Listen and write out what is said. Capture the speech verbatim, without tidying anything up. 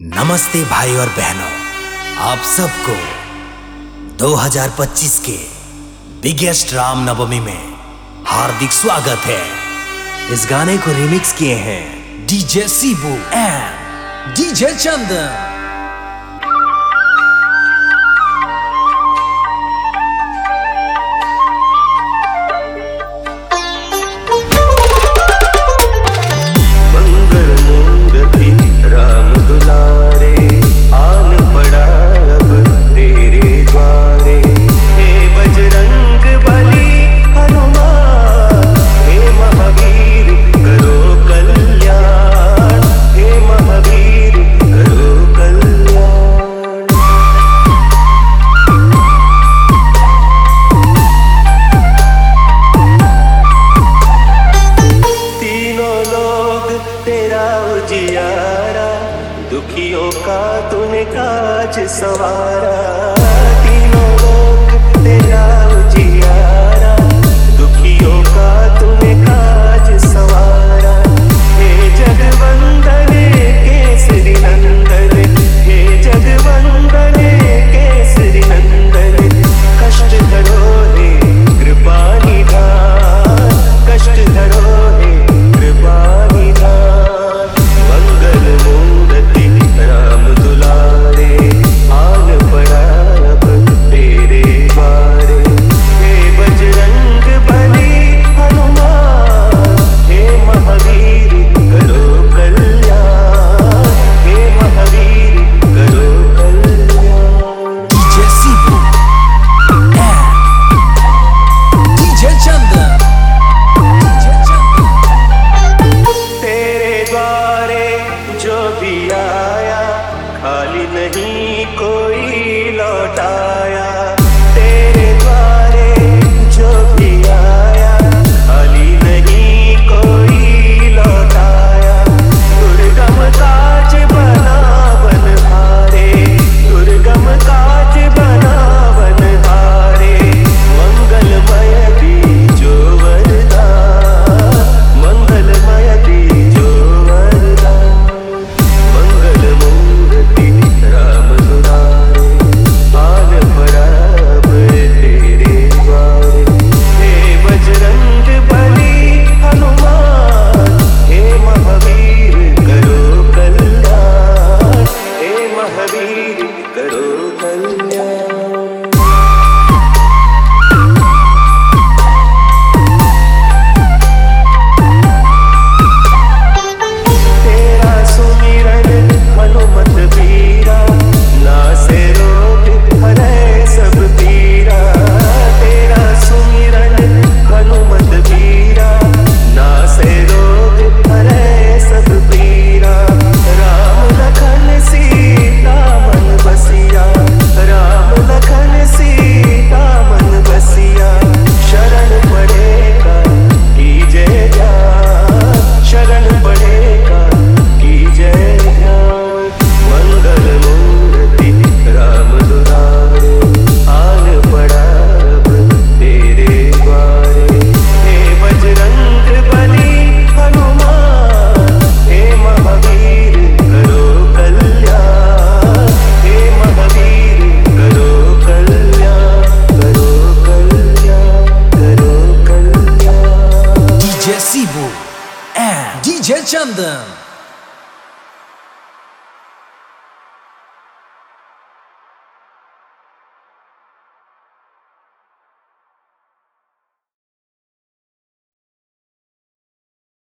नमस्ते भाई और बहनों, आप सबको दो हज़ार पच्चीस के बिगेस्ट रामनवमी में हार्दिक स्वागत है। इस गाने को रिमिक्स किए हैं DJ Sibu and DJ Chandan. दुखियों का तूने काज सवारा, तीनों लोग तेरा उजियारा। दुखियों का तूने काज सवारा। हे जगवंदने केसरी नंदन, हे जगवंदने केसरी नंदन। कष्ट धरो हे कृपा निधान, कष्ट धरो हे कृपा निधान। मंगल मूर्ति राम दुलारे, आन पड़ा अब तेरे द्वारे। हे बजरंग बली हनुमान, हे महावीर करो कल्याण, हे महावीर करो कल्याण। DJ Sibu and DJ Chandan, DJ Chandan. तेरे द्वारे जो भी आया, खाली नहीं कोई लौटाया।